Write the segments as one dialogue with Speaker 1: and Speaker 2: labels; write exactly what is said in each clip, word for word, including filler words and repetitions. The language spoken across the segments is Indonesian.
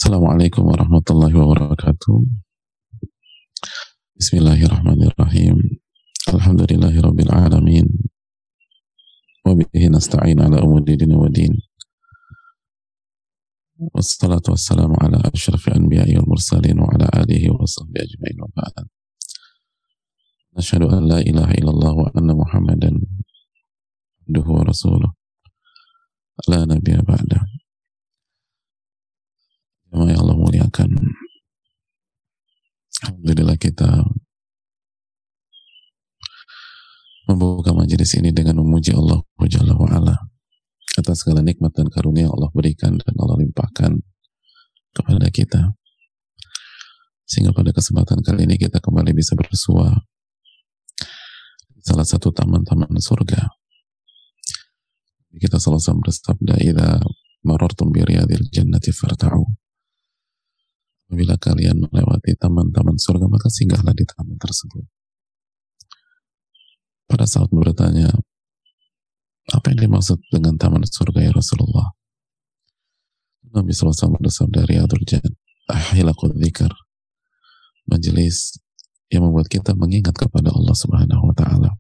Speaker 1: Assalamualaikum warahmatullahi wabarakatuh. Bismillahirrahmanirrahim. Alhamdulillahirabbil alamin. Wa bihi nasta'in ala umuri din wa din. Wassalatu wassalamu ala asyrafil anbiya'i wal mursalin wa ala alihi wa sahbihi ajma'in wa ba'd. Nashhadu an la ilaha illallah wa anna Muhammadan abduhu wa rasuluh. La nabiyya ba'da. Jemaah yang Allah muliakan. Alhamdulillah kita membuka majelis ini dengan memuji Allah Jalla wa Ala atas segala nikmat dan karunia yang Allah berikan dan Allah limpahkan kepada kita, sehingga pada kesempatan kali ini kita kembali bisa bersua di salah satu taman-taman surga. Kita selalu bersabda, idza marartum bi riyadil jannati farta'u. Apabila kalian melewati taman-taman surga, maka singgahlah di taman tersebut. Pada saat bertanya, apa yang dimaksud dengan taman surga ya Rasulullah? Nabi shallallahu alaihi wasallam bersabda, riyadul jannah, ahilaqul dzikr, majelis yang membuat kita mengingat kepada Allah Subhanahu wa taala.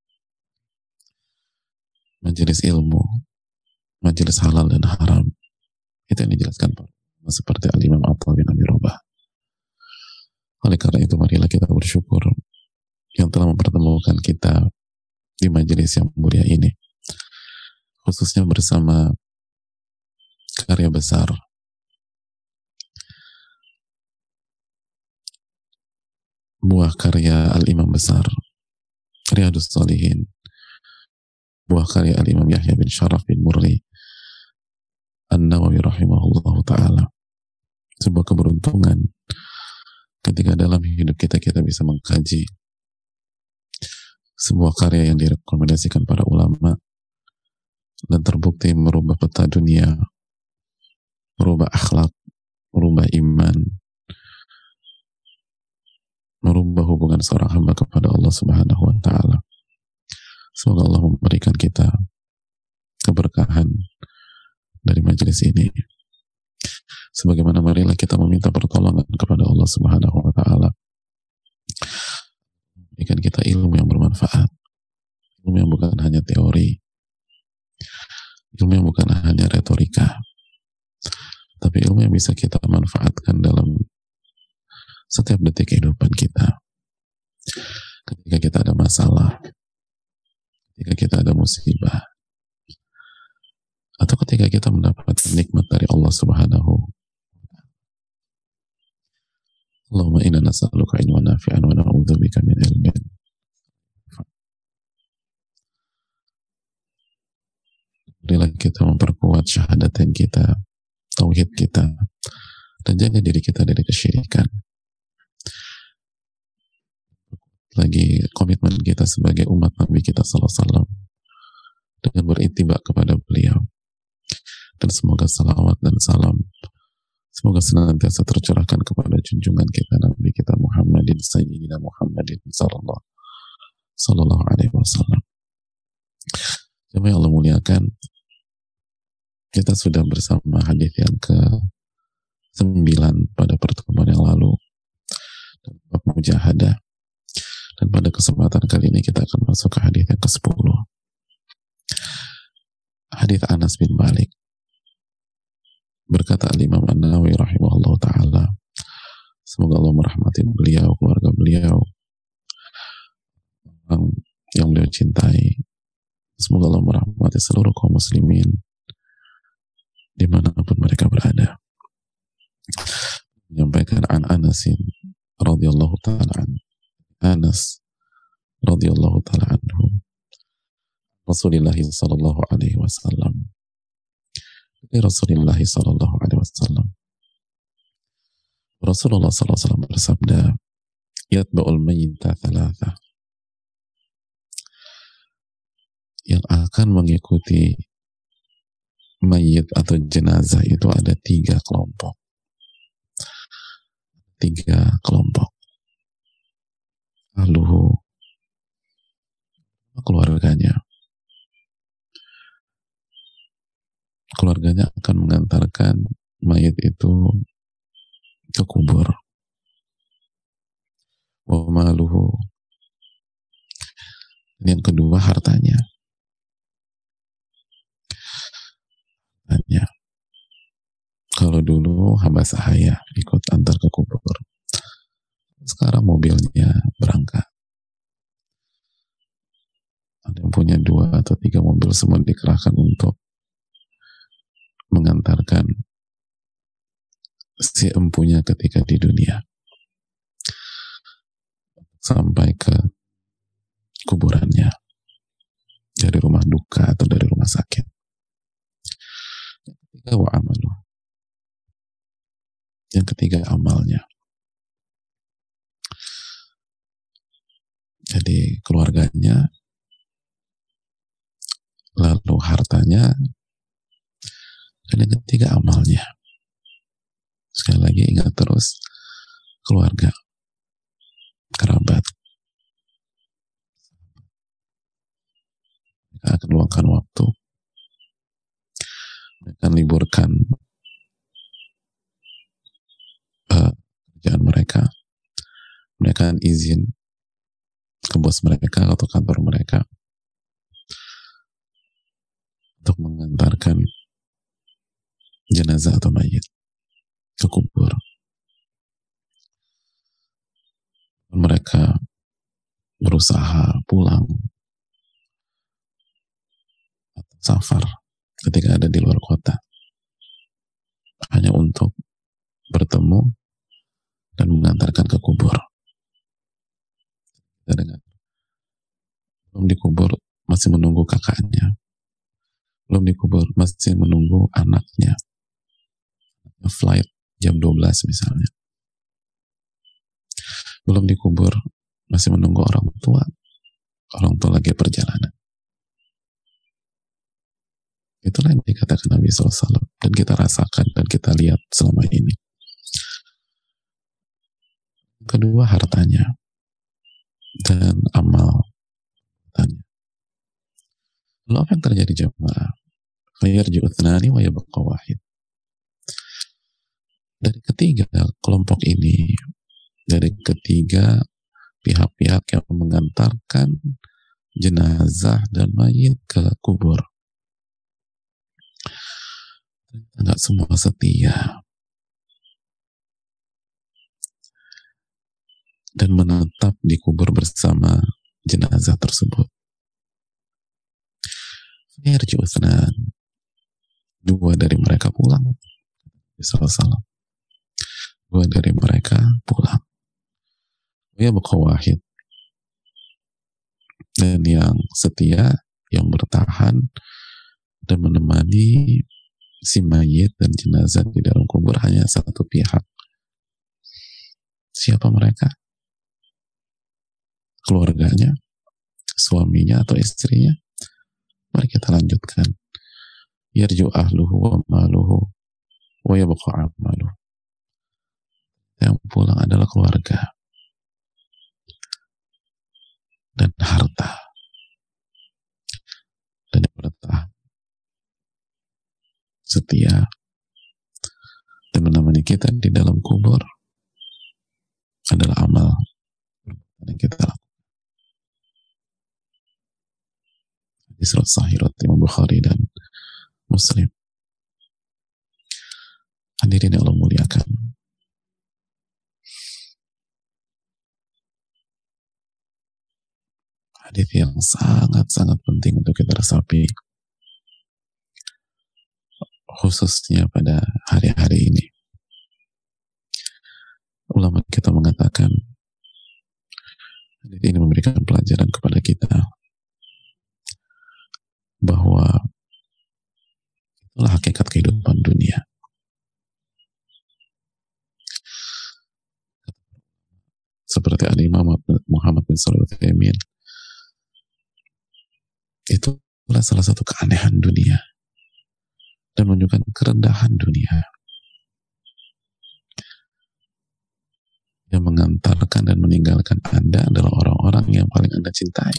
Speaker 1: Majelis ilmu, majelis halal dan haram. Itu yang dijelaskan Pak, seperti Al-Imam Atha bin Abi Rabah. Oleh karena itu, marilah kita bersyukur yang telah mempertemukan kita di majelis yang mulia ini, khususnya bersama karya besar buah karya Al-Imam besar Riyadhus Shalihin, buah karya Al-Imam Yahya bin Sharaf bin Murri An-Nawawi rahimahullahu ta'ala. Sebuah keberuntungan ketika dalam hidup kita kita bisa mengkaji sebuah karya yang direkomendasikan para ulama dan terbukti merubah peta dunia, merubah akhlak, merubah iman, merubah hubungan seorang hamba kepada Allah Subhanahu wa ta'ala. Semoga Allah memberikan kita keberkahan dari majelis ini. Sebagaimana marilah kita meminta pertolongan kepada Allah Subhanahu wa ta'ala, berikan kita ilmu yang bermanfaat, ilmu yang bukan hanya teori, ilmu yang bukan hanya retorika, tapi ilmu yang bisa kita manfaatkan dalam setiap detik kehidupan kita. Ketika kita ada masalah, ketika kita ada musibah, atau ketika kita mendapatkan nikmat dari Allah Subhanahu. Allahumma inna nas'aluka ilman nafi'an wa na'udzubika min ilmin. Marilah kita memperkuat syahadatain kita, tauhid kita, dan jaga diri kita dari kesyirikan. Lagi komitmen kita sebagai umat Nabi kita sallallahu alaihi wasallam dengan berittiba kepada beliau. Dan semoga salawat dan salam semoga senantiasa tercurahkan kepada junjungan kita Nabi kita Muhammadin Sayyidina Muhammadin sallallahu sallallahu alaihi wasallam. Jemaah Allah muliakan, kita sudah bersama hadis yang ke sembilan pada pertemuan yang lalu dan bab mujahadah, dan pada kesempatan kali ini kita akan masuk ke hadis yang ke sepuluh, hadis Anas bin Malik. Berkata Al-Imam An-Nawawi rahimahullah ta'ala, semoga Allah merahmati beliau, keluarga beliau, orang yang beliau cintai. Semoga Allah merahmati seluruh kaum muslimin dimanapun mereka berada. Menyampaikan an Anasin radhiyallahu ta'ala an Anas radhiyallahu ta'ala anhu Rasulullah sallallahu alaihi wasallam, dari Rasulullah sallallahu alaihi wasallam, Rasulullah sallallahu alaihi wasallam bersabda, yatba'ul mayyita thalatha, yang akan mengikuti mayit atau jenazah itu ada tiga kelompok. Tiga kelompok. Lalu keluarganya. Keluarganya akan mengantarkan mayit itu ke kubur. Wa maluhu, yang kedua hartanya. Hartanya. Kalau dulu hamba sahaya ikut antar ke kubur, sekarang mobilnya berangkat. Ada yang punya dua atau tiga mobil, semua dikerahkan untuk mengantarkan si empunya ketika di dunia sampai ke kuburannya, dari rumah duka atau dari rumah sakit. Yang ketiga wa amalu, yang ketiga amalnya. Jadi keluarganya, lalu hartanya, dan yang ketiga amalnya. Sekali lagi ingat terus, keluarga, kerabat. Mereka akan luangkan waktu, mereka akan liburkan uh, kerjaan mereka, mereka akan izin ke bos mereka atau kantor mereka untuk mengantarkan jenazah atau mayit ke kubur. Mereka berusaha pulang atau safar ketika ada di luar kota hanya untuk bertemu dan mengantarkan ke kubur. Kita dengar, belum dikubur masih menunggu kakaknya, belum dikubur masih menunggu anaknya, flight jam dua belas misalnya, belum dikubur masih menunggu orang tua, orang tua lagi perjalanan. Itulah yang dikatakan Nabi shallallahu alaihi wasallam, dan kita rasakan dan kita lihat selama ini. Kedua hartanya dan amal hartanya. Lalu apa yang terjadi jemaah? Fayarji'u thnani wa yabqa wahid. Dari ketiga kelompok ini, dari ketiga pihak-pihak yang mengantarkan jenazah dan mayit ke kubur, nggak semua setia dan menetap di kubur bersama jenazah tersebut. Fayarji'u thnani, dua dari mereka pulang. Salam. Dua dari mereka pulang. Ya yabqa wahid, dan yang setia, yang bertahan dan menemani si mayit dan jenazah di dalam kubur hanya satu pihak. Siapa mereka? Keluarganya, suaminya atau istrinya. Mari kita lanjutkan. Yarju ahluhu wa maluhu wa yabqa amaluhu. Yang pulang adalah keluarga dan harta, dan yang bertahan setia dan menemani kita di dalam kubur adalah amal yang kita lakukan. Di surat Sahih Imam Bukhari dan Muslim. Hadirin yang Allah muliakan, hadis yang sangat-sangat penting untuk kita resapi, khususnya pada hari-hari ini. Ulama kita mengatakan hadis ini memberikan pelajaran kepada kita bahwa itulah hakikat kehidupan dunia. Seperti Al-Imam Muhammad bin Shalih Al-Utsaimin, itu adalah salah satu keanehan dunia dan menunjukkan kerendahan dunia. Yang mengantarkan dan meninggalkan Anda adalah orang-orang yang paling Anda cintai,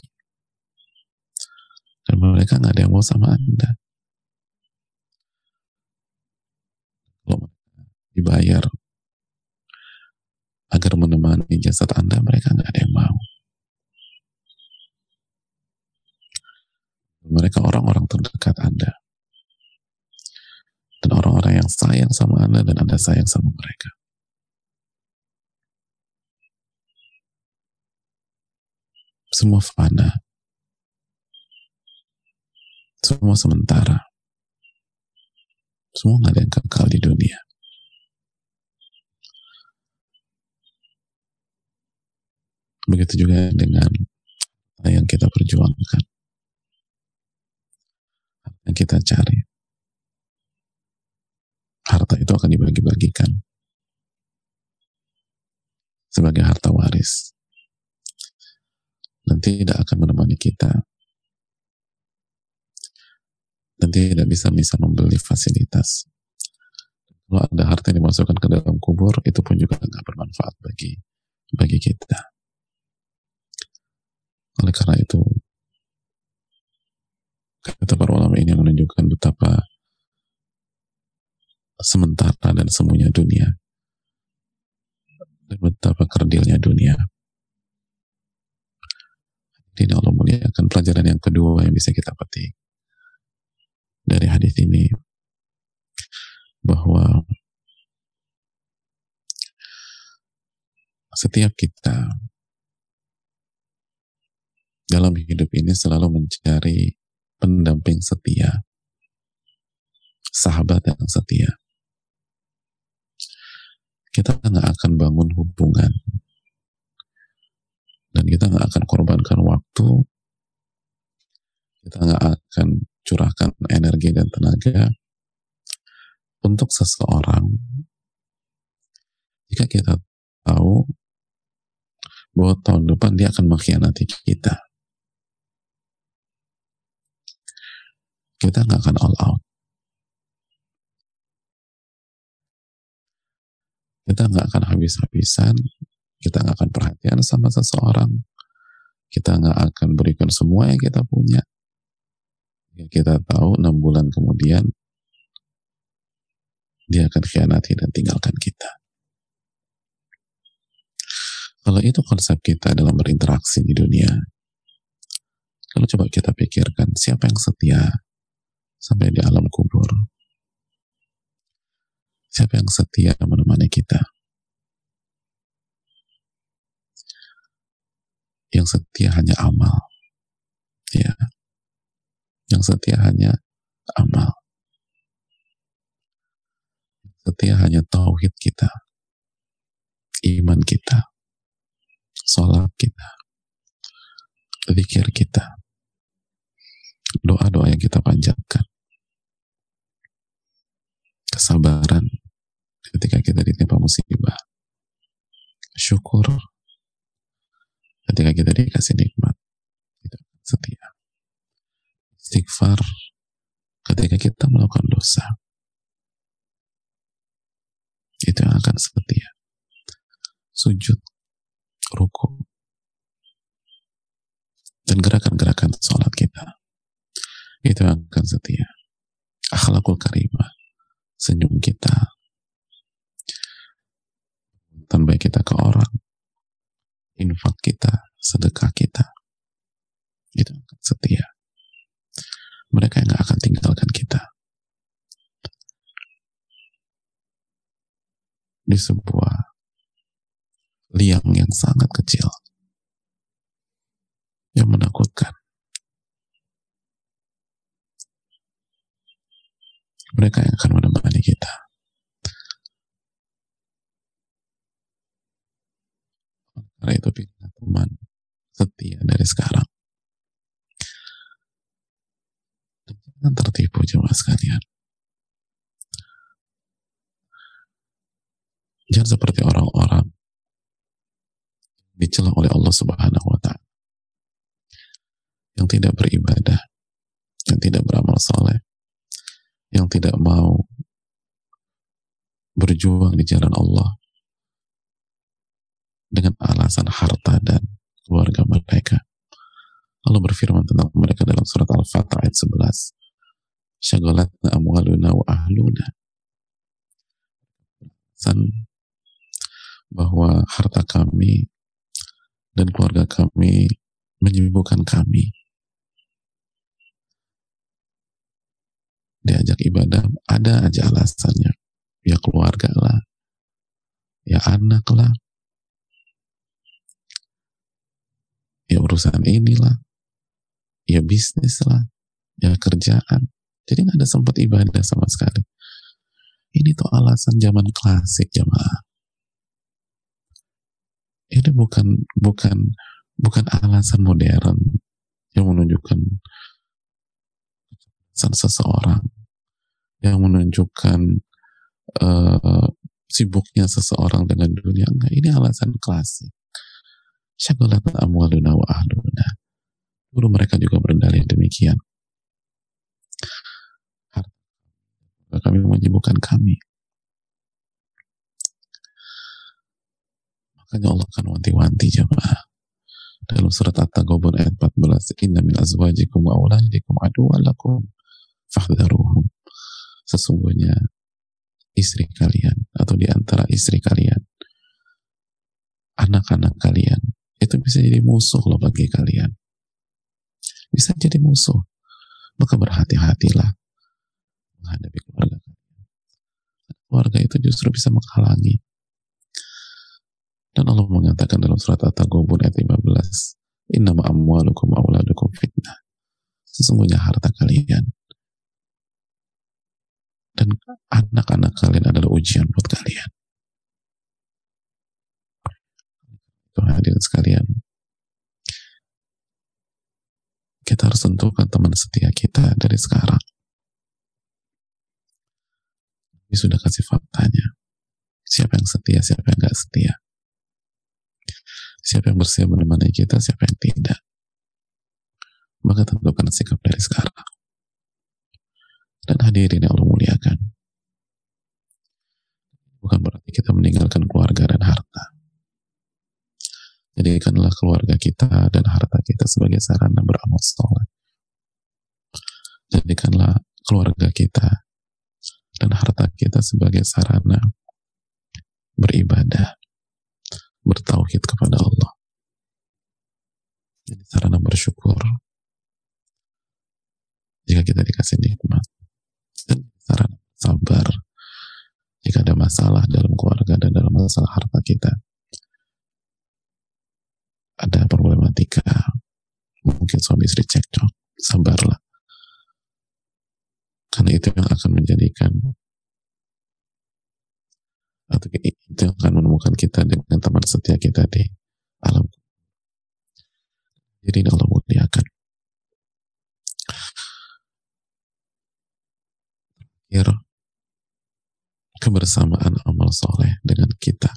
Speaker 1: dan mereka nggak ada yang mau sama Anda. Kalau dibayar jasad Anda, mereka nggak ada yang mau. Mereka orang-orang terdekat Anda. Dan orang-orang yang sayang sama Anda dan Anda sayang sama mereka. Semua fana. Semua sementara. Semua nggak ada yang kekal di dunia. Begitu juga dengan yang kita perjuangkan, yang kita cari. Harta itu akan dibagi-bagikan sebagai harta waris dan tidak akan menemani kita dan tidak bisa bisa membeli fasilitas. Kalau ada harta yang dimasukkan ke dalam kubur, itu pun juga nggak bermanfaat bagi bagi kita. Oleh karena itu, kata para ulama ini menunjukkan betapa sementara dan semuanya dunia, dan betapa kerdilnya dunia. Ini Allah muliakan. Pelajaran yang kedua yang bisa kita petik dari hadis ini, bahwa setiap kita dalam hidup ini selalu mencari pendamping setia, sahabat yang setia. Kita nggak akan bangun hubungan dan kita nggak akan korbankan waktu, kita nggak akan curahkan energi dan tenaga untuk seseorang jika kita tahu bahwa tahun depan dia akan mengkhianati kita. Kita nggak akan all out. Kita nggak akan habis-habisan. Kita nggak akan perhatian sama seseorang. Kita nggak akan berikan semua yang kita punya. Kita tahu enam bulan kemudian dia akan khianati dan tinggalkan kita. Kalau itu konsep kita dalam berinteraksi di dunia, kalau coba kita pikirkan siapa yang setia sampai di alam kubur, siapa yang setia menemani kita, yang setia hanya amal, ya, yang setia hanya amal, setia hanya tauhid kita, iman kita, sholat kita, zikir kita, doa-doa yang kita panjatkan, kesabaran ketika kita ditimpa musibah, syukur ketika kita dikasih nikmat, itu setia. Istighfar ketika kita melakukan dosa, itu yang akan setia. Sujud, ruku, dan gerakan-gerakan sholat kita, itu yang akan setia. Akhlakul karimah, senyum kita, dan baik kita ke orang, infak kita, sedekah kita, itu akan setia. Mereka yang gak akan tinggalkan kita. Di sebuah liang yang sangat kecil, yang menakutkan, mereka yang akan menemani kita. Karena itu pilihlah teman setia dari sekarang. Dan jangan tertipu jemaah sekalian. Jangan seperti orang-orang dicela oleh Allah Subhanahu wa Ta'ala, yang tidak beribadah, yang tidak beramal saleh, yang tidak mau berjuang di jalan Allah dengan alasan harta dan keluarga mereka. Allah berfirman tentang mereka dalam surat Al-Fatah ayat sebelas. Syagalatna amwaluna wa ahluna. Bahwa harta kami dan keluarga kami menyibukkan kami. Diajak ibadah, ada aja alasannya. Ya keluarga lah, ya anak lah, ya urusan inilah, ya bisnis lah, ya kerjaan. Jadi nggak ada sempat ibadah sama sekali. Ini tuh alasan zaman klasik jemaah. Ini bukan bukan bukan alasan modern yang menunjukkan seseorang, yang menunjukkan uh, sibuknya seseorang dengan dunia. Enggak, ini alasan klasik. Syagalat amwaluna wa ahluna. Dulu mereka juga berdalih demikian. Harta kami menyibukkan kami. Makanya Allah kan wanti-wanti jemaah. Dalam surat At-Taghabun ayat empat belas, inna min azwajikum wa auladikum aduwwan lakum fahdharuhum. Sesungguhnya istri kalian atau di antara istri kalian, anak-anak kalian itu bisa jadi musuh loh bagi kalian. Bisa jadi musuh. Maka berhati-hatilah menghadapi keluarga kalian. Keluarga itu justru bisa menghalangi. Dan Allah mengatakan dalam surat At-Taghabun ayat lima belas, innama amwalukum wa auladukum fitnah. Sesungguhnya harta kalian dan anak-anak kalian adalah ujian buat kalian. Itu hadirin sekalian, kita harus tentukan teman setia kita dari sekarang. Ini sudah kasih faktanya. Siapa yang setia, siapa yang gak setia. Siapa yang bersedia menemani kita, siapa yang tidak. Maka tentukan sikap dari sekarang. Dan hadirin yang Allah muliakan, bukan berarti kita meninggalkan keluarga dan harta. Jadikanlah keluarga kita dan harta kita sebagai sarana beramal saleh. Jadikanlah keluarga kita dan harta kita sebagai sarana beribadah, bertauhid kepada Allah. Jadi sarana bersyukur jika kita dikasih nikmat, dan sarana sabar jika ada masalah dalam keluarga dan dalam masalah harta kita. Ada problematika, mungkin suami istri cekcok, sabarlah. Karena itu yang akan menjadikan, atau itu yang akan menemukan kita dengan teman setia kita di alam. Jadi Allah muliakan. Akhir, kebersamaan amal soleh dengan kita.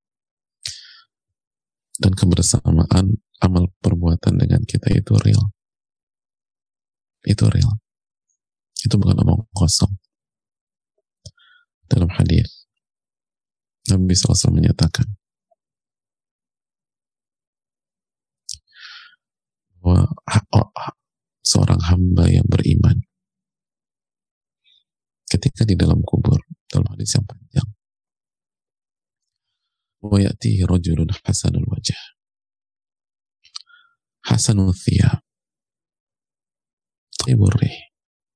Speaker 1: Dan kebersamaan amal perbuatan dengan kita itu real. Itu real. Itu bukan omong kosong. Dalam hadis Nabi shallallahu alaihi wasallam menyatakan bahwa seorang hamba yang beriman ketika di dalam kubur, dalam hadis yang panjang, wa ya'tihi rajulun hasanul wajah hasanul thiyab thayyibur rih.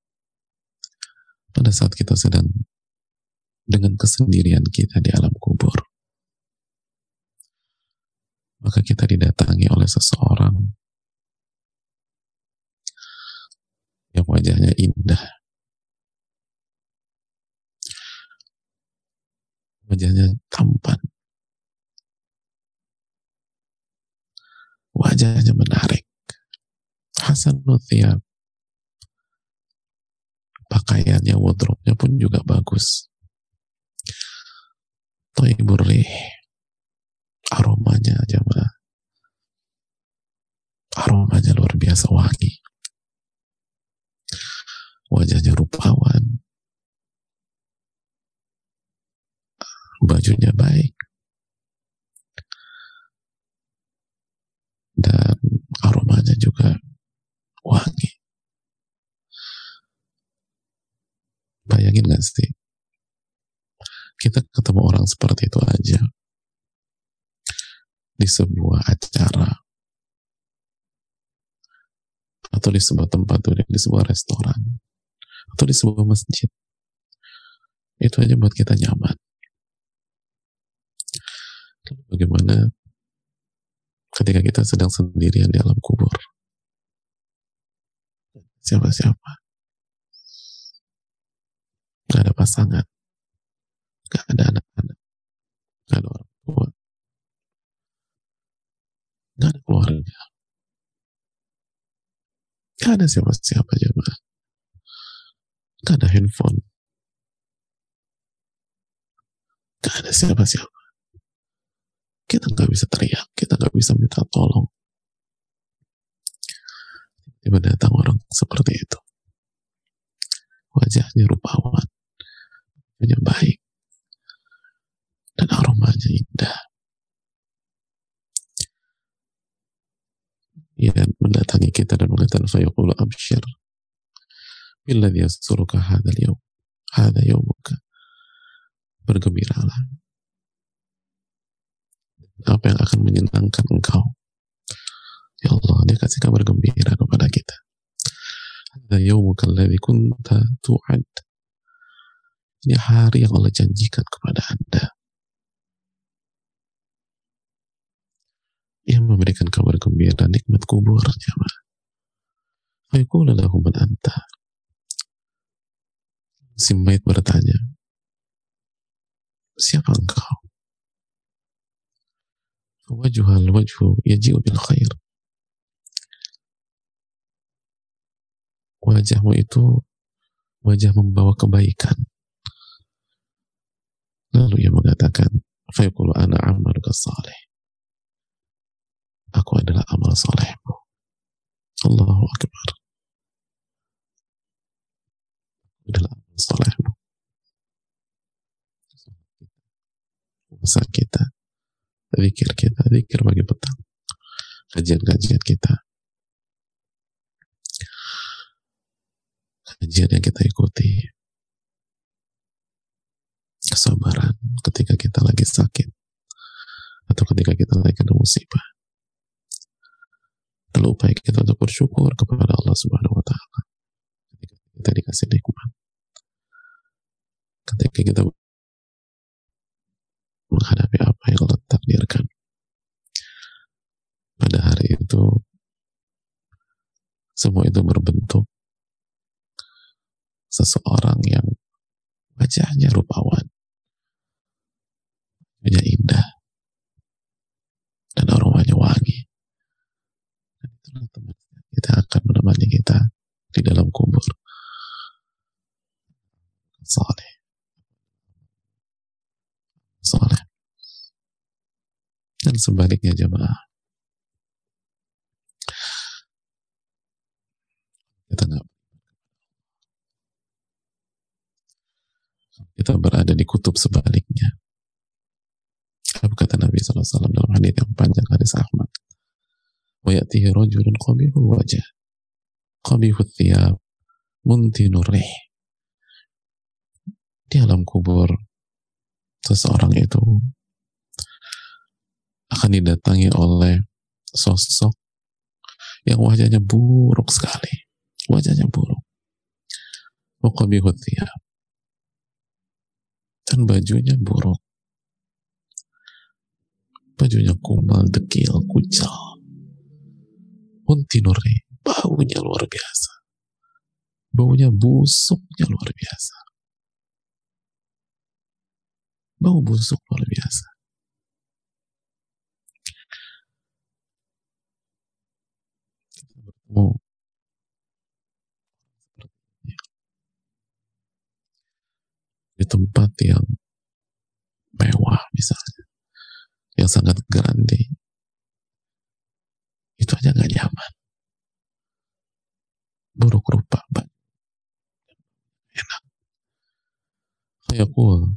Speaker 1: Pada saat kita sedang dengan kesendirian kita di alam kubur, maka kita didatangi oleh seseorang yang wajahnya indah, wajahnya tampan, wajahnya menarik, hasanul thiyab, pakaiannya, wardrobe-nya pun juga bagus, thayyibur rih, aromanya jemaah, aromanya luar biasa wangi, wajahnya rupawan, bajunya baik, dan aromanya juga wangi. Bayangin gak sih, kita ketemu orang seperti itu aja, di sebuah acara atau di sebuah tempat duduk, di sebuah restoran atau di sebuah masjid, itu aja buat kita nyaman. Bagaimana ketika kita sedang sendirian di alam kubur, siapa-siapa, gak ada pasangan, gak ada anak-anak, gak ada orang tua, gak ada keluarga, gak ada siapa-siapa, jemaah, gak ada handphone, gak ada siapa-siapa. Kita gak bisa teriak, kita gak bisa minta tolong. Tiba datang orang seperti itu, wajahnya rupawan, wajahnya baik, dan aromanya indah. Ia mendatangi kita dan mengatakan, fayaqulu abshir billadhi yasurruka hadzal yawm, hadza yawmuka, bergembiralah apa yang akan menyenangkan engkau. Ya Allah, dia kasih kabar gembira kepada kita. Hadza yawmuka alladhi kunta tu'ad, ini hari yang Allah janjikan kepada Anda. Ia memberikan kabar gembira, nikmat kubur, jemaah. Fayaqulu lahu man anta, si mayit bertanya, siapa engkau? Wajhul wajhu yaji'u bil khair, wajahmu itu wajah membawa kebaikan. Lalu ia mengatakan, fayaqulu ana amaluka salih, aku adalah amal solehmu. Allahu Akbar, adalah amal solehmu. Puasa kita, zikir kita, zikir pagi petang, kajian-kajian kita, kajian yang kita ikuti, kesabaran ketika kita lagi sakit atau ketika kita lagi kena musibah. Lalu upaya kita untuk bersyukur kepada Allah Subhanahu wa Ta'ala ketika kita dikasih nikmat, ketika kita menghadapi apa yang Allah takdirkan pada hari itu. Semua itu berbentuk seseorang yang wajahnya rupawan, wajahnya indah, dan aromanya wangi. Dan itulah teman kita akan menemani kita di dalam kubur. Saleh, saleh. Dan sebaliknya, jemaah, kita nggak, kita berada di kutub sebaliknya. Apa kata Nabi shallallahu alaihi wasallam dalam hadits yang panjang, hadits Ahmad? Wa ya'tihi rajulun qabihul wajah, qabihul thiyab, muntinur rih. Di alam kubur, seseorang itu akan didatangi oleh sosok yang wajahnya buruk sekali, wajahnya buruk, wa qabihul thiyab, dan bajunya buruk, bajunya kumal, dekil, kucel, muntinur rih, baunya luar biasa, baunya busuknya luar biasa, bau busuk luar biasa. Kita bertemu di tempat yang mewah misalnya, yang sangat grande, itu aja gak nyaman, buruk rupa, enak. Fayaqul,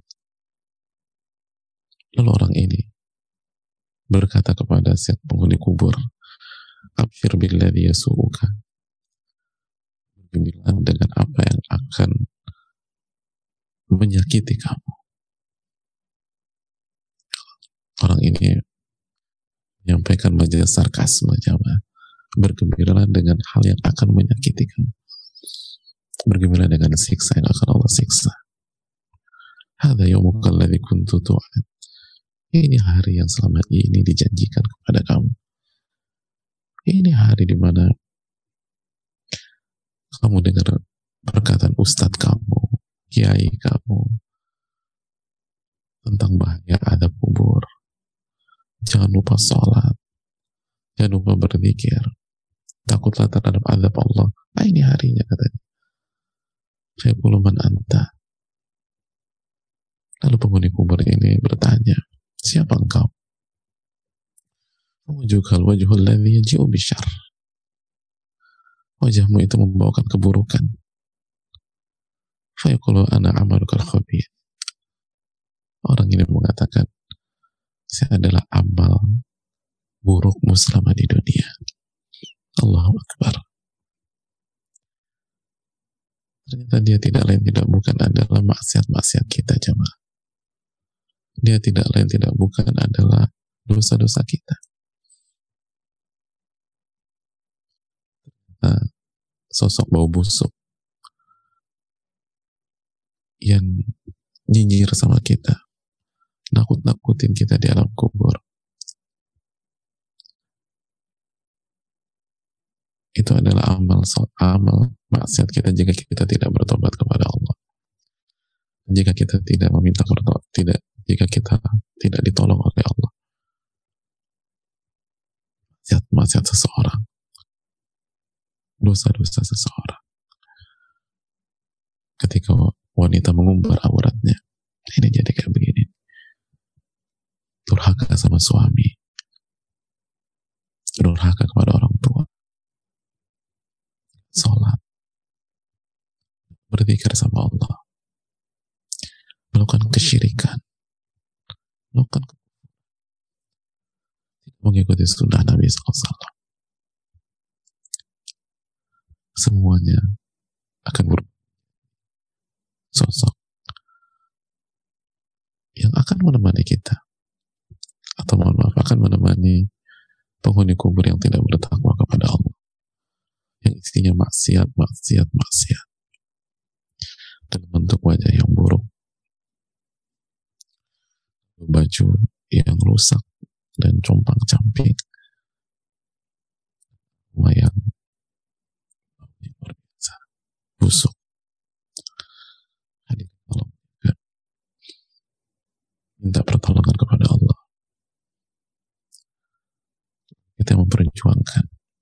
Speaker 1: lalu orang ini berkata kepada si penghuni kubur, abshir billadhi yasu'uka, bergembiralah dengan apa yang akan menyakiti kamu. Orang ini sampaikan majalah sarkasme jamaah. Bergembiralah dengan hal yang akan menyakiti kamu. Bergembira dengan siksa yang akan Allah siksa. Hadza yaumuka alladzi kuntu tu'ad. Ini hari yang selama ini dijanjikan kepada kamu. Ini hari di mana kamu dengar perkataan ustadz kamu, kiai kamu, tentang bahaya adab kubur. Jangan lupa sholat, jangan lupa berzikir, takutlah terhadap adab Allah. Nah, ini harinya katanya. Fayaqulu man anta. Lalu penghuni kubur ini bertanya, siapa engkau? Wajhukal wajhul ladzi yaji'u bisyarr. Wajahmu itu membawakan keburukan. Fayaqulu ana amalukal khabith. Orang ini mengatakan, saya adalah amal burukmu selama di dunia. Allahu Akbar. Ternyata dia tidak lain tidak bukan adalah maksiat-maksiat kita jemaah. Dia tidak lain tidak bukan adalah dosa-dosa kita. Nah, sosok bau busuk yang nyinyir sama kita, nakut-nakutin kita di alam kubur, itu adalah amal amal maksiat kita jika kita tidak bertobat kepada Allah, jika kita tidak meminta bertobat, tidak jika kita tidak ditolong oleh Allah. Maksiat maksiat seseorang, dosa-dosa seseorang, ketika wanita mengumbar auratnya, ini jadi kayak begini, durhaka sama suami, durhaka kepada orang tua, sholat, berzikir sama Allah, melakukan kesyirikan, melakukan mengikuti sunnah Nabi shallallahu alaihi wasallam, semuanya akan berubah sosok yang akan menemani kita, atau mohon maaf akan menemani penghuni kubur yang tidak bertakwa kepada Allah, yang isinya maksiat, maksiat, maksiat, dan bentuk wajah yang buruk, baju yang rusak dan compang-camping, yang busuk. Hadir Allah, minta pertolongan kepada Allah. Kita memperjuangkan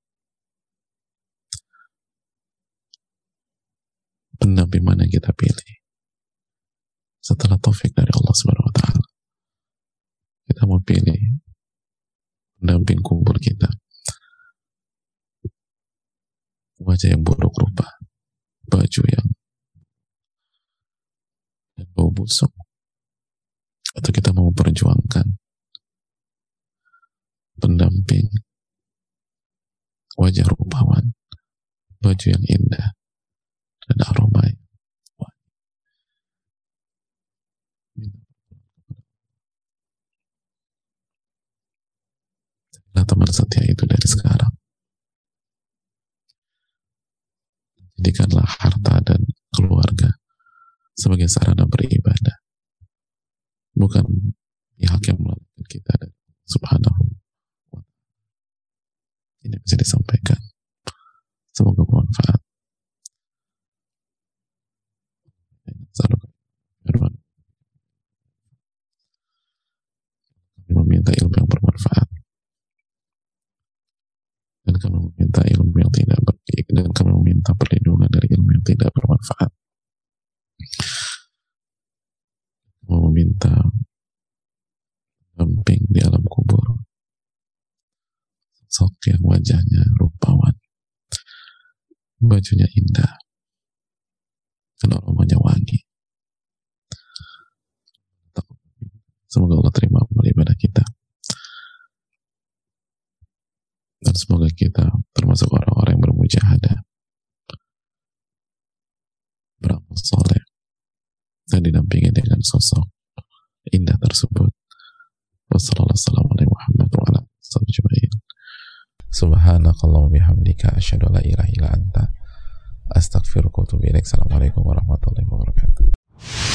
Speaker 1: pendamping mana kita pilih setelah taufik dari Allah Subhanahu wa taala. Kita mau pilih pendamping kubur kita, wajah yang buruk rupa, baju yang yang bau busuk, atau kita mau memperjuangkan pendamping wajah rupawan, baju yang indah dan aroma yang nah, teman setia itu dari sekarang. Jadikanlah harta dan keluarga sebagai sarana beribadah, bukan pihak yang melakukan kita dari Subhanahu wa ta'ala. Ini bisa disampaikan, semoga bermanfaat. Kami meminta ilmu yang bermanfaat, dan kami meminta ilmu yang tidak ber, dan kami meminta perlindungan dari ilmu yang tidak bermanfaat. Kami meminta pendamping di alam kubur, sosok yang wajahnya rupawan, bajunya indah, dan aromanya wangi. Semoga Allah terima amal ibadah kita, dan semoga kita termasuk orang-orang yang bermujahadah, beramal soleh, dan didampingi dengan sosok indah tersebut. Wassalamualaikum warahmatullahi wabarakatuh. Subhanakallahumma bihamdika asyhadu an la ilaha illa anta astaghfiruka wa atubu ilaik. Assalamualaikum warahmatullahi wabarakatuh.